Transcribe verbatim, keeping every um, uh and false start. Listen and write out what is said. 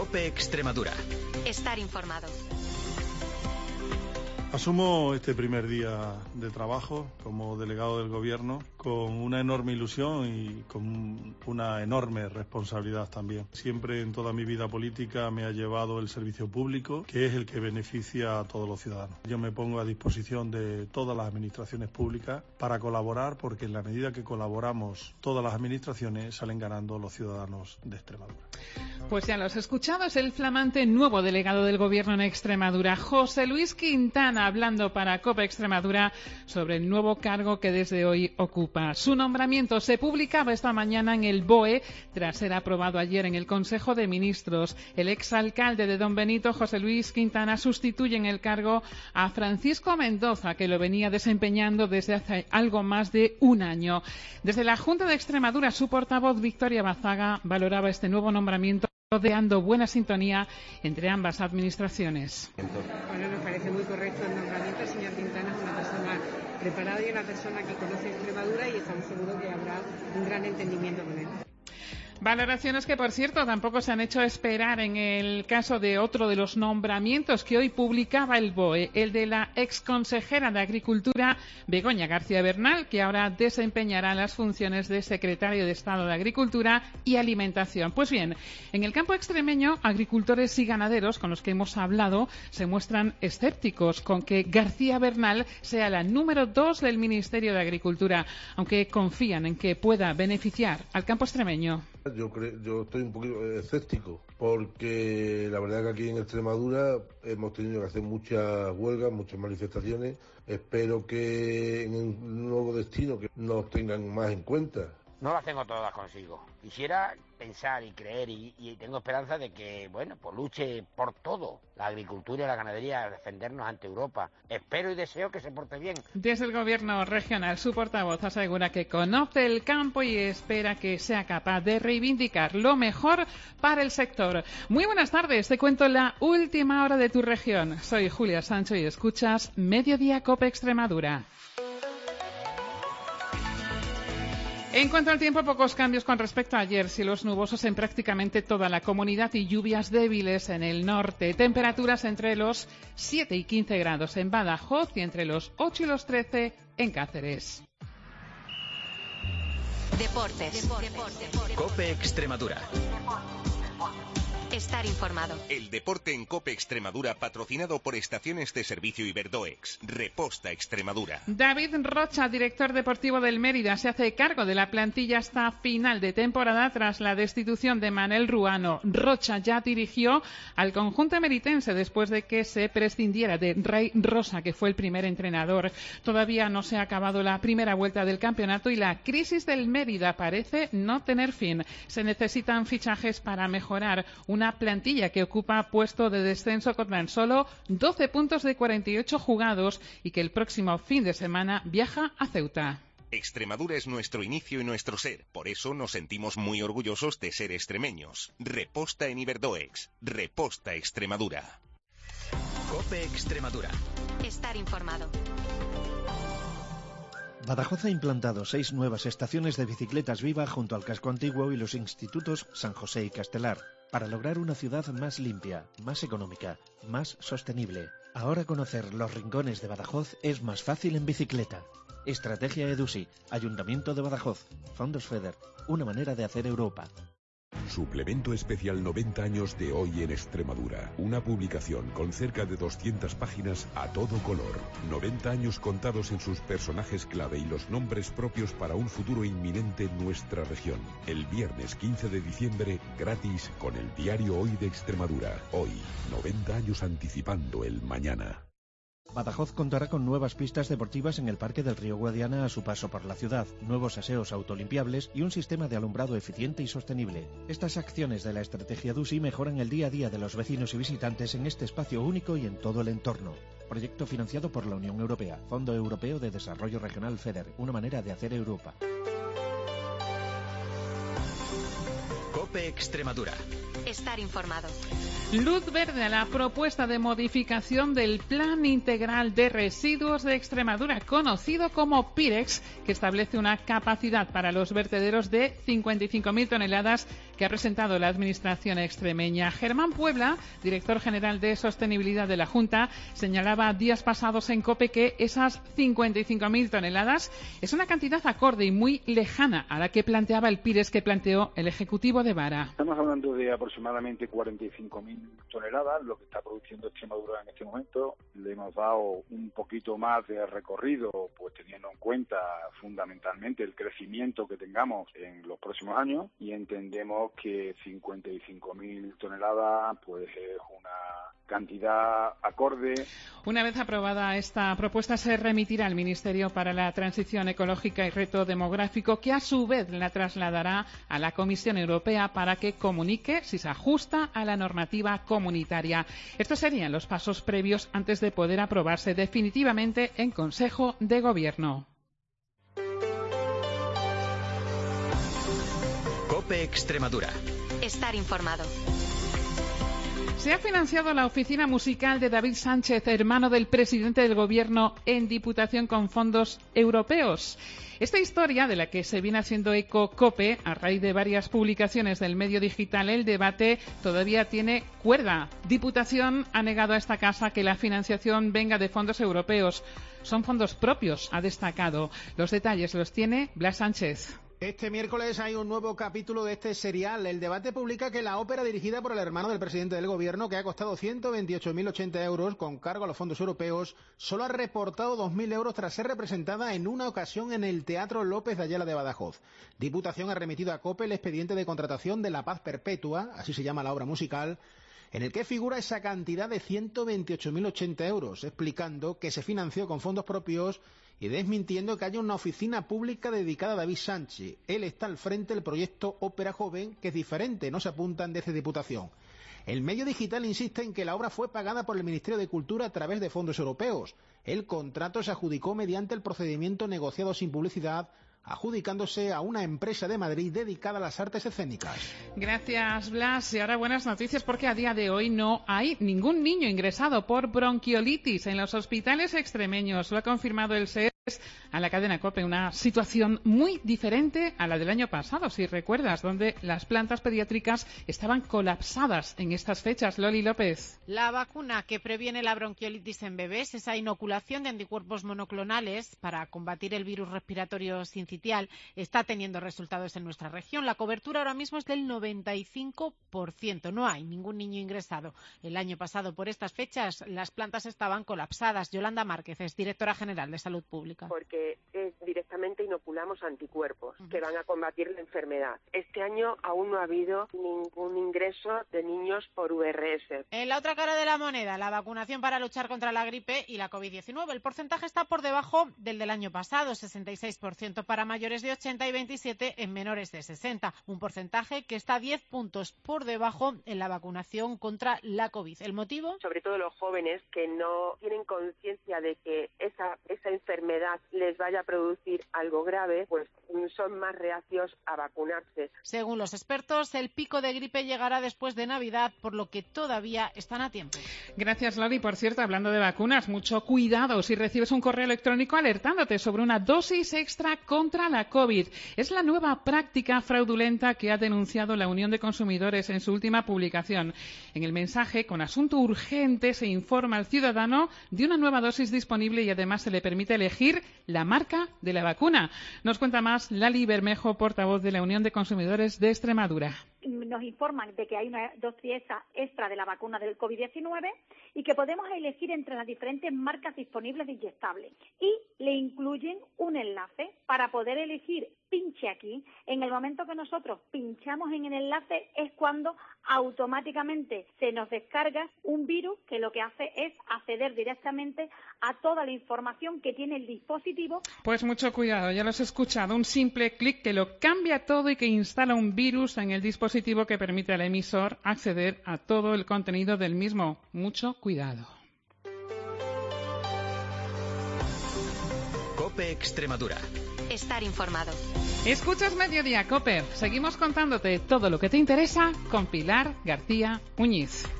COPE Extremadura. Estar informado. Asumo este primer día de trabajo como delegado del Gobierno con una enorme ilusión y con una enorme responsabilidad también. Siempre en toda mi vida política me ha llevado el servicio público, que es el que beneficia a todos los ciudadanos. Yo me pongo a disposición de todas las administraciones públicas para colaborar, porque en la medida que colaboramos todas las administraciones salen ganando los ciudadanos de Extremadura. Pues ya los escuchabas, el flamante nuevo delegado del Gobierno en Extremadura, José Luis Quintana, hablando para COPE Extremadura sobre el nuevo cargo que desde hoy ocupa. Su nombramiento se publicaba esta mañana en el B O E tras ser aprobado ayer en el Consejo de Ministros. El exalcalde de Don Benito, José Luis Quintana, sustituye en el cargo a Francisco Mendoza, que lo venía desempeñando desde hace algo más de un año. Desde la Junta de Extremadura, su portavoz Victoria Bazaga valoraba este nuevo nombramiento, rodeando buena sintonía entre ambas administraciones. Bueno, nos parece muy correcto el nombramiento. El señor Quintana es una persona preparada y una persona que conoce Extremadura y estamos seguros que habrá un gran entendimiento con él. Valoraciones que, por cierto, tampoco se han hecho esperar en el caso de otro de los nombramientos que hoy publicaba el B O E, el de la exconsejera de Agricultura, Begoña García Bernal, que ahora desempeñará las funciones de secretario de Estado de Agricultura y Alimentación. Pues bien, en el campo extremeño, agricultores y ganaderos con los que hemos hablado se muestran escépticos con que García Bernal sea la número dos del Ministerio de Agricultura, aunque confían en que pueda beneficiar al campo extremeño. Yo creo, yo estoy un poquito escéptico, porque la verdad que aquí en Extremadura hemos tenido que hacer muchas huelgas, muchas manifestaciones. Espero que en un nuevo destino que nos tengan más en cuenta. No las tengo todas consigo. Quisiera pensar y creer y, y tengo esperanza de que, bueno, pues luche por todo, la agricultura y la ganadería, a defendernos ante Europa. Espero y deseo que se porte bien. Desde el Gobierno regional, su portavoz asegura que conoce el campo y espera que sea capaz de reivindicar lo mejor para el sector. Muy buenas tardes, te cuento la última hora de tu región. Soy Julia Sancho y escuchas Mediodía COPE Extremadura. En cuanto al tiempo, pocos cambios con respecto a ayer. Cielos nubosos en prácticamente toda la comunidad y lluvias débiles en el norte. Temperaturas entre los siete y quince grados en Badajoz y entre los ocho y los trece en Cáceres. Deportes. Deportes. COPE Extremadura. Estar informado. El deporte en COPE Extremadura, patrocinado por Estaciones de Servicio Iberdoex. Reposta Extremadura. David Rocha, director deportivo del Mérida, se hace cargo de la plantilla hasta final de temporada tras la destitución de Manel Ruano. Rocha ya dirigió al conjunto meritense después de que se prescindiera de Rey Rosa, que fue el primer entrenador. Todavía no se ha acabado la primera vuelta del campeonato y la crisis del Mérida parece no tener fin. Se necesitan fichajes para mejorar una plantilla que ocupa puesto de descenso con tan solo doce puntos de cuarenta y ocho jugados y que el próximo fin de semana viaja a Ceuta. Extremadura es nuestro inicio y nuestro ser. Por eso nos sentimos muy orgullosos de ser extremeños. Reposta en Iberdoex. Reposta Extremadura. COPE Extremadura. Estar informado. Badajoz ha implantado seis nuevas estaciones de bicicletas Viva junto al casco antiguo y los institutos San José y Castelar, para lograr una ciudad más limpia, más económica, más sostenible. Ahora conocer los rincones de Badajoz es más fácil en bicicleta. Estrategia EDUSI, Ayuntamiento de Badajoz, Fondos FEDER, una manera de hacer Europa. Suplemento especial noventa años de Hoy en Extremadura. Una publicación con cerca de doscientas páginas a todo color. noventa años contados en sus personajes clave y los nombres propios para un futuro inminente en nuestra región. El viernes quince de diciembre, gratis, con el diario Hoy de Extremadura. Hoy, noventa años anticipando el mañana. Badajoz contará con nuevas pistas deportivas en el Parque del Río Guadiana a su paso por la ciudad, nuevos aseos autolimpiables y un sistema de alumbrado eficiente y sostenible. Estas acciones de la estrategia DUSI mejoran el día a día de los vecinos y visitantes en este espacio único y en todo el entorno. Proyecto financiado por la Unión Europea, Fondo Europeo de Desarrollo Regional FEDER, una manera de hacer Europa. COPE Extremadura. Estar informado. Luz verde a la propuesta de modificación del Plan Integral de Residuos de Extremadura, conocido como PIREX, que establece una capacidad para los vertederos de cincuenta y cinco mil toneladas que ha presentado la Administración extremeña. Germán Puebla, director general de Sostenibilidad de la Junta, señalaba días pasados en COPE que esas cincuenta y cinco mil toneladas es una cantidad acorde y muy lejana a la que planteaba el PIREX que planteó el Ejecutivo de Vara. Estamos hablando de aproximadamente cuarenta y cinco mil toneladas, lo que está produciendo Extremadura en este momento. Le hemos dado un poquito más de recorrido, pues teniendo en cuenta fundamentalmente el crecimiento que tengamos en los próximos años, y entendemos que cincuenta y cinco mil toneladas pues es una cantidad acorde. Una vez aprobada esta propuesta, se remitirá al Ministerio para la Transición Ecológica y Reto Demográfico, que a su vez la trasladará a la Comisión Europea para que comunique si se ajusta a la normativa comunitaria. Estos serían los pasos previos antes de poder aprobarse definitivamente en Consejo de Gobierno. COPE Extremadura. Estar informado. Se ha financiado la oficina musical de David Sánchez, hermano del presidente del Gobierno, en Diputación con fondos europeos. Esta historia, de la que se viene haciendo eco COPE a raíz de varias publicaciones del medio digital El Debate, todavía tiene cuerda. Diputación ha negado a esta casa que la financiación venga de fondos europeos. Son fondos propios, ha destacado. Los detalles los tiene Blas Sánchez. Este miércoles hay un nuevo capítulo de este serial. El Debate publica que la ópera dirigida por el hermano del presidente del Gobierno, que ha costado ciento veintiocho mil ochenta euros con cargo a los fondos europeos, solo ha reportado dos mil euros tras ser representada en una ocasión en el Teatro López de Ayala de Badajoz. Diputación ha remitido a COPE el expediente de contratación de La Paz Perpetua, así se llama la obra musical, en el que figura esa cantidad de ciento veintiocho mil ochenta euros, explicando que se financió con fondos propios y desmintiendo que haya una oficina pública dedicada a David Sánchez. Él está al frente del proyecto Ópera Joven, que es diferente, no se apuntan desde Diputación. El medio digital insiste en que la obra fue pagada por el Ministerio de Cultura a través de fondos europeos. El contrato se adjudicó mediante el procedimiento negociado sin publicidad, adjudicándose a una empresa de Madrid dedicada a las artes escénicas. Gracias, Blas. Y ahora buenas noticias, porque a día de hoy no hay ningún niño ingresado por bronquiolitis en los hospitales extremeños. Lo ha confirmado el S E S a la cadena COPE. Una situación muy diferente a la del año pasado, si recuerdas, donde las plantas pediátricas estaban colapsadas en estas fechas. Loli López. La vacuna que previene la bronquiolitis en bebés, esa inoculación de anticuerpos monoclonales para combatir el virus respiratorio sincitial, está teniendo resultados en nuestra región. La cobertura ahora mismo es del noventa y cinco por ciento. No hay ningún niño ingresado. El año pasado, por estas fechas, las plantas estaban colapsadas. Yolanda Márquez es directora general de Salud Pública. Porque eh, directamente inoculamos anticuerpos uh-huh. que van a combatir la enfermedad. Este año aún no ha habido ningún ingreso de niños por U R S. En la otra cara de la moneda, la vacunación para luchar contra la gripe y la COVID diecinueve. El porcentaje está por debajo del del año pasado, sesenta y seis por ciento para mayores de ochenta y veintisiete por ciento en menores de sesenta. Un porcentaje que está diez puntos por debajo en la vacunación contra la COVID. ¿El motivo? Sobre todo los jóvenes que no tienen conciencia de que esa, esa enfermedad les vaya a producir algo grave, pues son más reacios a vacunarse. Según los expertos, el pico de gripe llegará después de Navidad, por lo que todavía están a tiempo. Gracias, Lori. Por cierto, hablando de vacunas, mucho cuidado si recibes un correo electrónico alertándote sobre una dosis extra contra la COVID. Es la nueva práctica fraudulenta que ha denunciado la Unión de Consumidores en su última publicación. En el mensaje, con asunto urgente, se informa al ciudadano de una nueva dosis disponible y además se le permite elegir la marca de la vacuna. Nos cuenta más Lali Bermejo, portavoz de la Unión de Consumidores de Extremadura. Nos informan de que hay una dosis extra de la vacuna del COVID diecinueve y que podemos elegir entre las diferentes marcas disponibles de inyectables. Y le incluyen un enlace para poder elegir pinche aquí. En el momento que nosotros pinchamos en el enlace es cuando automáticamente se nos descarga un virus que lo que hace es acceder directamente a toda la información que tiene el dispositivo. Pues mucho cuidado, ya lo has escuchado. Un simple clic que lo cambia todo y que instala un virus en el dispositivo que permite al emisor acceder a todo el contenido del mismo. Mucho cuidado. COPE Extremadura. Estar informado. Escuchas Mediodía, COPE. Seguimos contándote todo lo que te interesa con Pilar García Muñiz.